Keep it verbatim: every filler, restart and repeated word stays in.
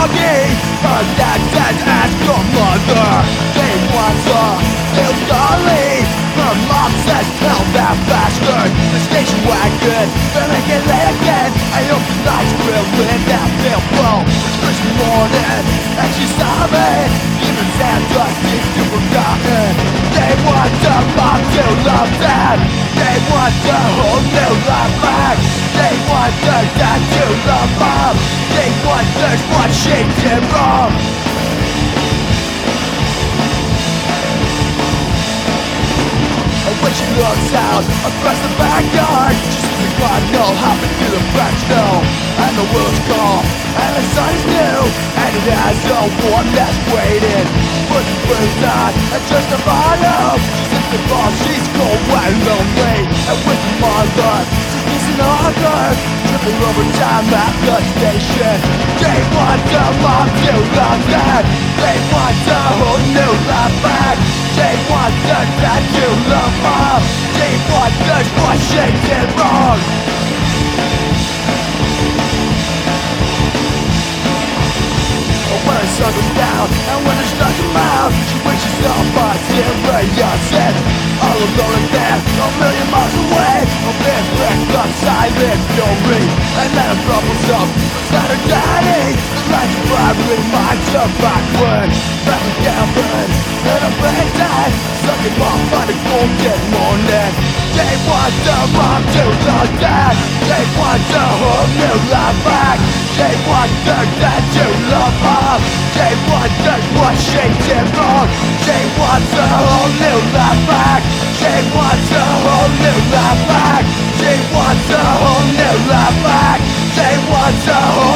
doggy. Her dad says ask your mother. They want her still dolly. Her mom says tell that bastard the station wagon they're making late again. I hope the nights will win that they'll blow. It's Christmas morning and she's sobbing. Even Santa seems to forgotten. They want their mom to love them. They want their whole new life back. They want their dad to love mom. They want their what she did wrong. And when she looks out across the backyard, she sees a cloud go hopping through the French snow. And the world's calm, and the sun is new, and it has no one that's waiting. She puts the blues on, and just a bottle. She sits the bar, she's cold and lonely. And with her mother, she's an auger, tripping over time at the station. They want their mom to love them. They want their whole new life back. They want their dad to love mom. They want their what she did wrong. When her sun goes down and when the stars come out, she wishes up by Sirius. All alone in there, a million miles away, a big wreck of silent fury. And then her bubbles up beside her daddy. The lights bright reminds her back when back with Gavin and her brain died. Sucking off on a golden morning. They want their mom to love dad. They want their whole new life back. They want their dad to love mom. They want their what she did wrong. They want their whole new life back. They want their whole new life back. They want their whole new life back. They want their whole